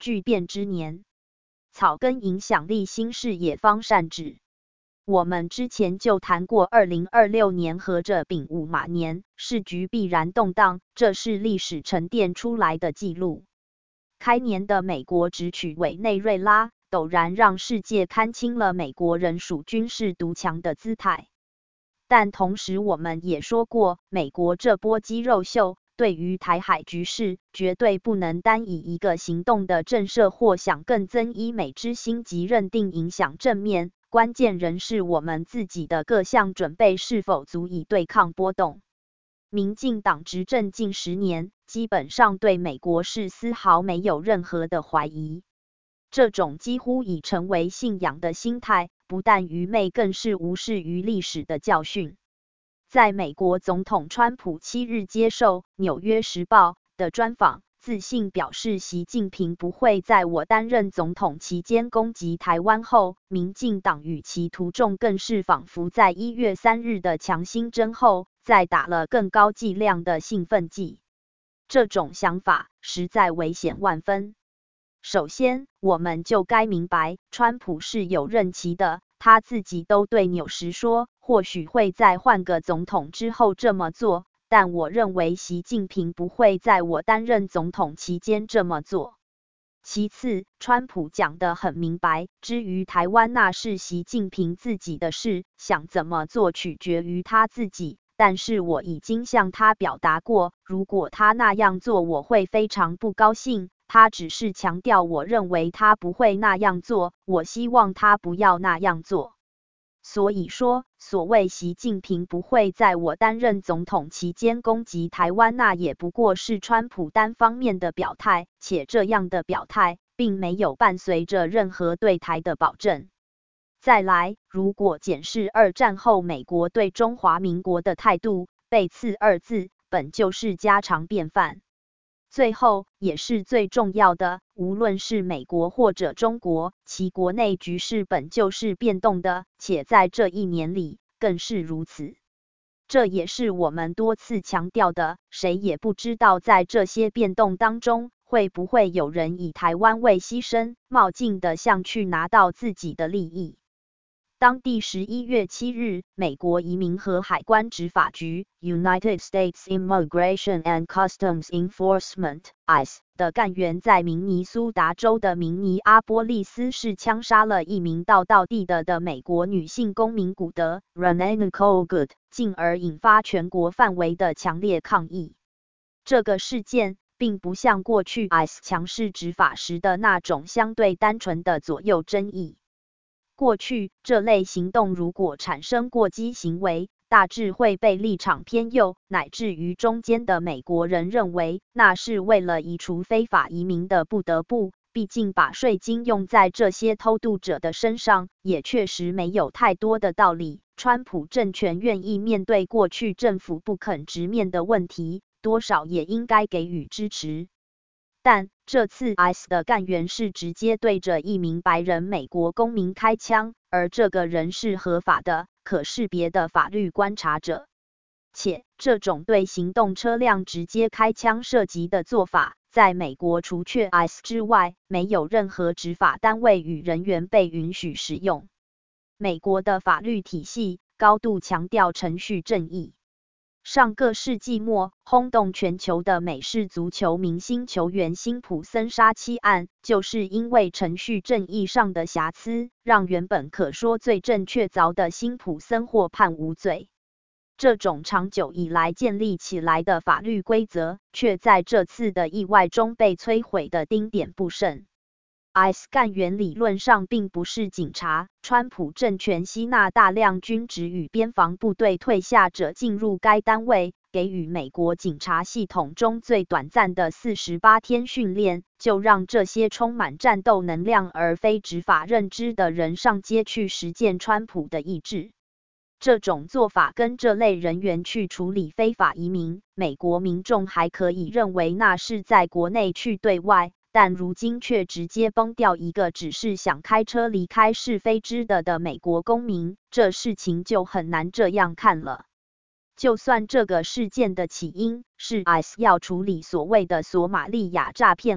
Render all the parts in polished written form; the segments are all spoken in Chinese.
巨变之年。草根影响力新视野方善治。我们之前就谈过2026年合着丙午马年，市局必然动荡，这是历史沉淀出来的记录。开年的美国直取委内瑞拉，陡然让世界看清了美国仍属军事独强的姿态。但同时我们也说过，美国这波肌肉秀对于台海局势绝对不能单以一个行动的震慑或想更增依美之心即认定影响正面，关键仍是我们自己的各项准备是否足以对抗波动。民进党执政近10年，基本上对美国是丝毫没有任何的怀疑。这种几乎已成为信仰的心态，不但愚昧，更是无视于历史的教训。在美国总统川普7日接受《纽约时报》的专访，自信表示习近平不会在我担任总统期间攻击台湾后，民进党与其徒众更是仿佛在1月3日的强心针后，再打了更高剂量的兴奋剂。这种想法实在危险万分。首先，我们就该明白，川普是有任期的，他自己都对纽时说，或许会在换个总统之后这么做，但我认为习近平不会在我担任总统期间这么做。其次，川普讲得很明白，至于台湾那是习近平自己的事，想怎么做取决于他自己。但是我已经向他表达过，如果他那样做，我会非常不高兴。他只是强调，我认为他不会那样做，我希望他不要那样做。所以说，所谓习近平不会在我担任总统期间攻击台湾，那也不过是川普单方面的表态，且这样的表态并没有伴随着任何对台的保证。再来，如果检视2战后美国对中华民国的态度，背刺2字本就是家常便饭。最后也是最重要的，无论是美国或者中国，其国内局势本就是变动的，且在这1年里更是如此。这也是我们多次强调的，谁也不知道在这些变动当中，会不会有人以台湾为牺牲，冒进的想去拿到自己的利益。当地11月7日，美国移民和海关执法局 United States Immigration and Customs Enforcement (ICE) 的干员在明尼苏达州的明尼阿波利斯市枪杀了一名道地的美国女性公民古德 Renee Nicole Good， 进而引发全国范围的强烈抗议。这个事件并不像过去 ICE 强势执法时的那种相对单纯的左右争议。过去这类行动如果产生过激行为，大致会被立场偏右乃至于中间的美国人认为那是为了移除非法移民的不得不，毕竟把税金用在这些偷渡者的身上也确实没有太多的道理。川普政权愿意面对过去政府不肯直面的问题，多少也应该给予支持。但这次 ICE 的干员是直接对着一名白人美国公民开枪，而这个人是合法的、可识别的法律观察者。且这种对行动车辆直接开枪射击的做法，在美国除却 ICE 之外，没有任何执法单位与人员被允许使用。美国的法律体系高度强调程序正义。上个世纪末，轰动全球的美式足球明星球员辛普森杀妻案，就是因为程序正义上的瑕疵，让原本可说罪证确凿的辛普森获判无罪。这种长久以来建立起来的法律规则，却在这次的意外中被摧毁的丁点不剩。ICE 干员理论上并不是警察，川普政权吸纳大量军职与边防部队退下者进入该单位，给予美国警察系统中最短暂的48天训练，就让这些充满战斗能量而非执法认知的人上街去实践川普的意志。这种做法跟这类人员去处理非法移民，美国民众还可以认为那是在国内去对外，但如今却直接崩掉一个只是想开车离开是非之的美国公民，这事情就很难这样看了。就算这个事件的起因是 ICE 要处理所谓的索马利亚诈骗案，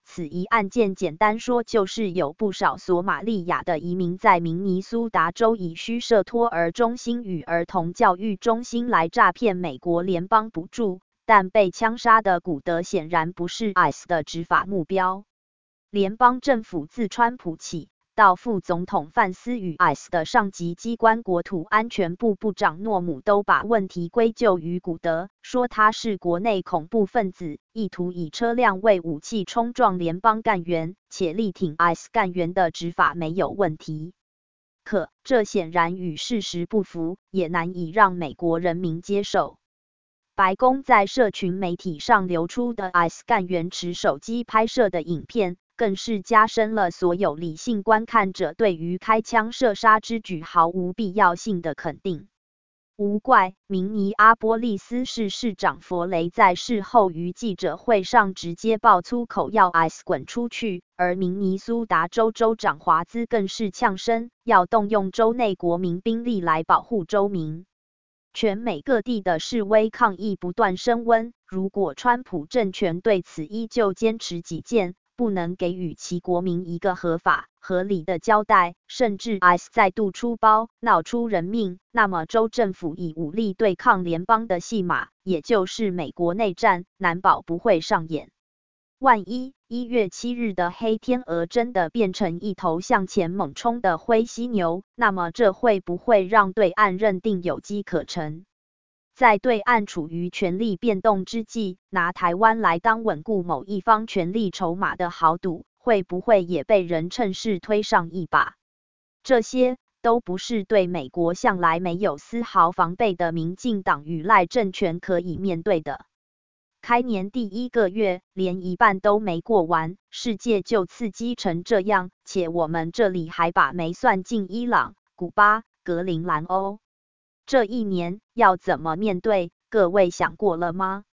此一案件简单说就是有不少索马利亚的移民在明尼苏达州以虚设托儿中心与儿童教育中心来诈骗美国联邦补助，但被枪杀的古德显然不是 ICE 的执法目标。联邦政府自川普起到副总统范斯与 ICE 的上级机关国土安全部部长诺姆都把问题归咎于古德，说他是国内恐怖分子，意图以车辆为武器冲撞联邦干员，且力挺 ICE 干员的执法没有问题。可这显然与事实不符，也难以让美国人民接受。白宫在社群媒体上流出的 ICE 干员持手机拍摄的影片，更是加深了所有理性观看者对于开枪射杀之举毫无必要性的肯定。无怪明尼阿波利斯市市长佛雷在事后于记者会上直接爆粗口要 ICE 滚出去，而明尼苏达州州长华兹更是呛声要动用州内国民兵力来保护州民。全美各地的示威抗议不断升温，如果川普政权对此依旧坚持己见，不能给予其国民一个合法、合理的交代，甚至 ICE 再度出包，闹出人命，那么州政府以武力对抗联邦的戏码，也就是美国内战，难保不会上演。万一1月7日的黑天鹅真的变成一头向前猛冲的灰犀牛，那么这会不会让对岸认定有机可乘？在对岸处于权力变动之际，拿台湾来当稳固某一方权力筹码的豪赌，会不会也被人趁势推上一把？这些都不是对美国向来没有丝毫防备的民进党与赖政权可以面对的。开年第1个月，连一半都没过完，世界就刺激成这样，且我们这里还把没算进伊朗、古巴、格陵兰欧。这一年要怎么面对？各位想过了吗？